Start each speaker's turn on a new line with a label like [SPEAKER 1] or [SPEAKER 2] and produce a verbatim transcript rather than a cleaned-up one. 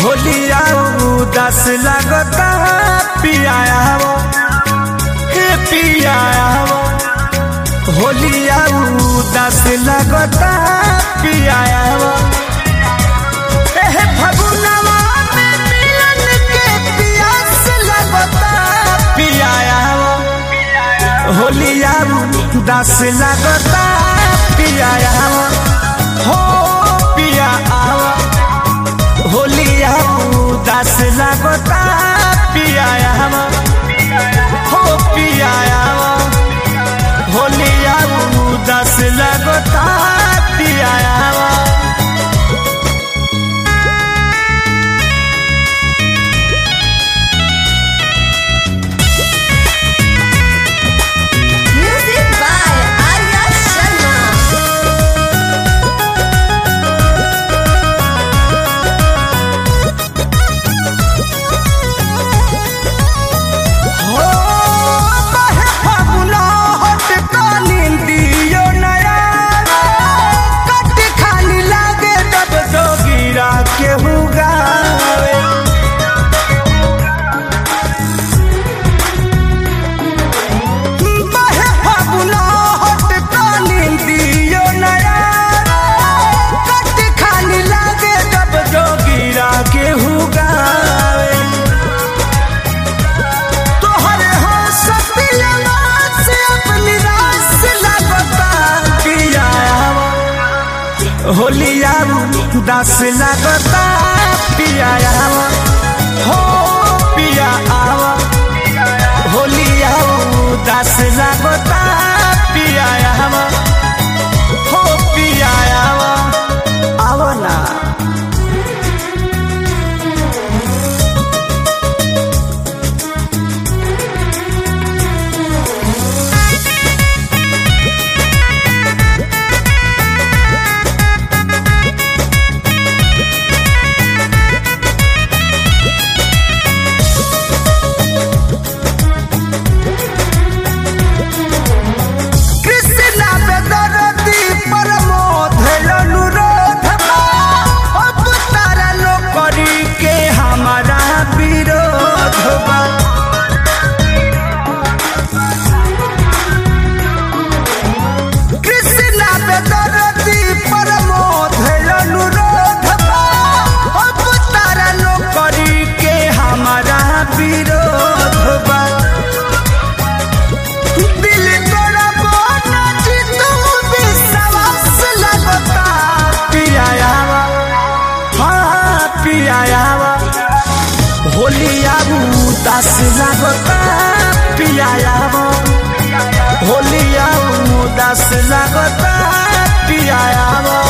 [SPEAKER 1] होलिया उदास लगता पियाया वो हे पियाया वो होलिया उदास लगता पियाया वो हे फगुनवा में मिलन के प्यास लगता पियाया वो होलिया उदास लगता पियाया वो हो पिया आवा होलिया उदास लगता पियाया हो पियाया होलिया उदास लगता पियाया होलिया उदास लगता पियाया हो पिया आवा होलिया उदास लगता पियाया हो पियाया आवा ना होलिया उदास लगता पियाया होलिया उदास लगता पियाया।